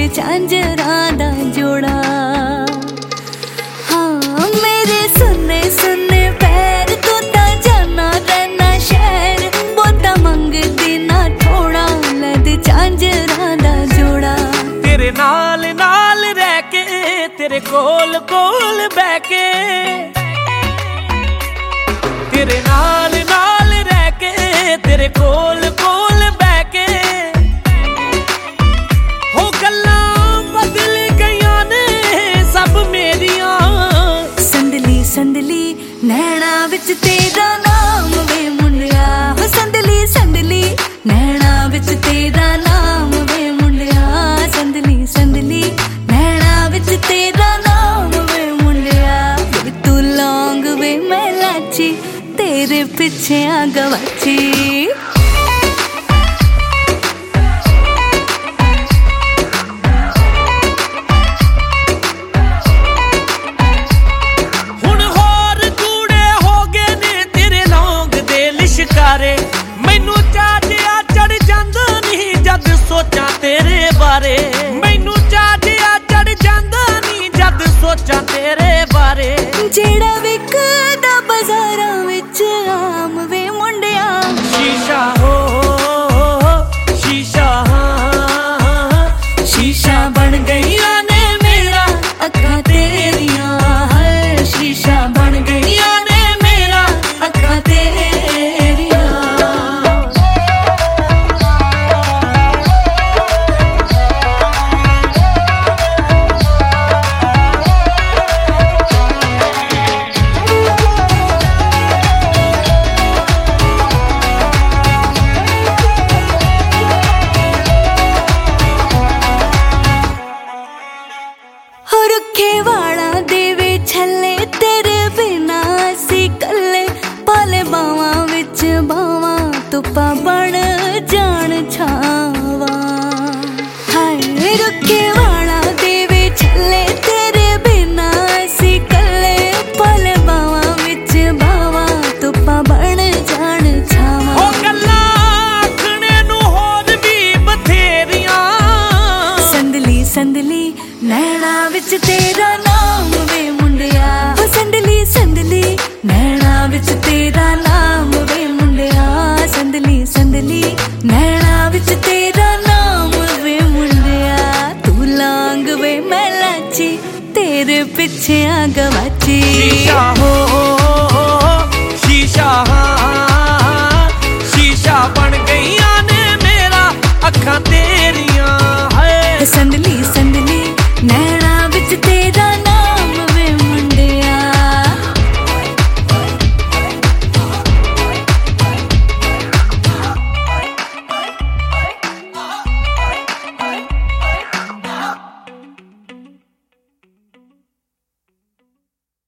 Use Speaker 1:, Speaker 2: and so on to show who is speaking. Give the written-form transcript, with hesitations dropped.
Speaker 1: झांजरां दा जोड़ा। हाँ मेरे सुन्ने सुन्ने पैर तू तां जाना रहना शहर, बोता मंगदी ना थोड़ा लद झांजरां दा जोड़ा।
Speaker 2: तेरे नाल नाल रह के तेरे कोल कोल बह के, तेरे नाल नाल रह के तेरे कोल कोल बह के, हो गल्लां बदल गईयां ने सब मेरियां।
Speaker 1: संदली संदली नैना विच तेरा नाम वे मुंडिया, हो संदली संदली नैना विच तेरा नाम वे मुंडिया। संदली संदली नैना विच तेरा नाम वे मुंडिया। तू लौंग वे मैं लाची तेरे पिछे आ गवाची।
Speaker 2: मैनू चाचिया चढ़ जांदा नहीं जद सोचा तेरे बारे, मैनू चाचिया चढ़ जांदा नहीं जद सोचा तेरे बारे।
Speaker 1: जेड़ा विकदा बाजारां विच आम वे मुंडिया,
Speaker 2: शीशा हो शीशा, शीशा बन गईयां ने मेरा अखां तेरियां। हाय शीशा बन गईयां ने मेरा अखां तेरियां।
Speaker 1: रुखे वाला देवे छले तेरे बिना असी कल्ले, पाले बावां विच बावां तुप्पा बन जान छावा। हाय रुखे वाला देवे छले तेरे बिना असी कल्ले, पाले बावां विच बावां तुप्पा बन जान छावा।
Speaker 2: हो गल्लां आखणे नूं होर भी बथेरियां।
Speaker 1: संदली संदली नैना विच तेरा नाम वे